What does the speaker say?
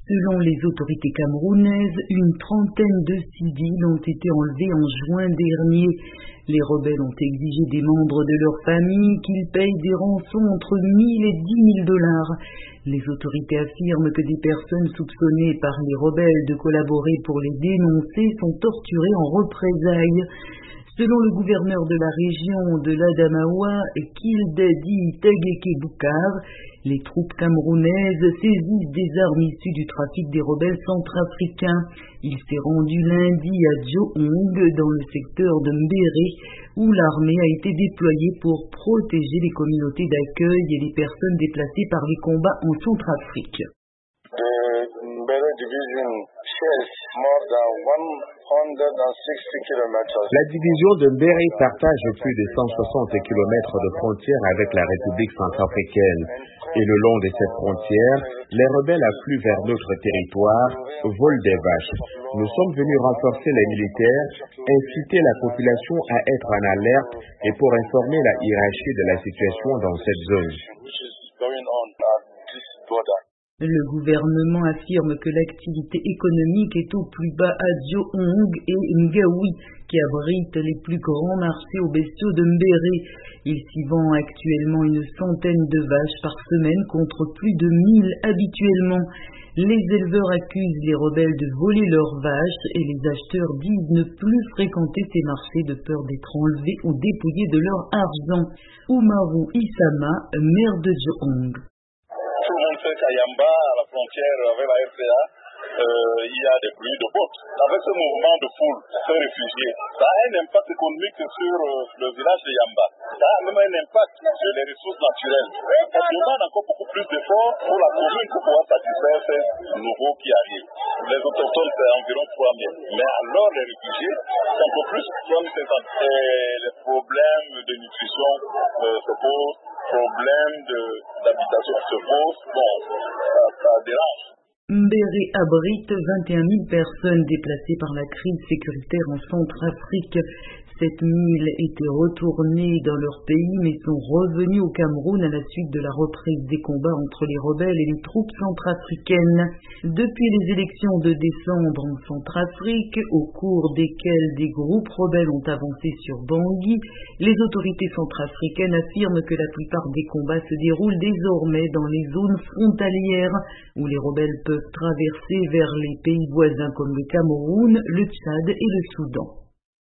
Selon les autorités camerounaises, une trentaine de civils ont été enlevés en juin dernier. Les rebelles ont exigé des membres de leur famille qu'ils payent des rançons entre 1000 et 10 000 dollars. Les autorités affirment que des personnes soupçonnées par les rebelles de collaborer pour les dénoncer sont torturées en représailles. Selon le gouverneur de la région de l'Adamawa, Kildadi Tegeke Bukar, les troupes camerounaises saisissent des armes issues du trafic des rebelles centrafricains. Il s'est rendu lundi à Djohong, dans le secteur de Mbéré, où l'armée a été déployée pour protéger les communautés d'accueil et les personnes déplacées par les combats en Centrafrique. La division de Mbéré partage plus de 160 km de frontière avec la République centrafricaine. Et le long de cette frontière, les rebelles affluent vers notre territoire, volent des vaches. Nous sommes venus renforcer les militaires, inciter la population à être en alerte et pour informer la hiérarchie de la situation dans cette zone. Le gouvernement affirme que l'activité économique est au plus bas à Djohong et Ngaoui, qui abritent les plus grands marchés aux bestiaux de Mbéré. Il s'y vend actuellement une centaine de vaches par semaine contre plus de 1000 habituellement. Les éleveurs accusent les rebelles de voler leurs vaches et les acheteurs disent ne plus fréquenter ces marchés de peur d'être enlevés ou dépouillés de leur argent. Oumarou Issama, maire de Djohong. Tout le monde sait qu'à Yamba, à la frontière avec la RCA, il y a des bruits de bottes. Avec ce mouvement de foule, ces réfugiés, ça a un impact économique sur le village de Yamba. Ça a même un impact sur les ressources naturelles. On demande encore beaucoup plus d'efforts pour la commune pour pouvoir satisfaire ces nouveaux qui arrivent. Les autochtones, c'est environ 3000. Mais alors, les réfugiés, c'est un peu plus de 3500. Et les problèmes de nutrition se posent, problèmes d'habitation se posent. Bon, ça dérange. Mbéré abrite 21 000 personnes déplacées par la crise sécuritaire en Centrafrique. 7 000 étaient retournés dans leur pays mais sont revenus au Cameroun à la suite de la reprise des combats entre les rebelles et les troupes centrafricaines. Depuis les élections de décembre en Centrafrique, au cours desquelles des groupes rebelles ont avancé sur Bangui, les autorités centrafricaines affirment que la plupart des combats se déroulent désormais dans les zones frontalières où les rebelles peuvent traverser vers les pays voisins comme le Cameroun, le Tchad et le Soudan.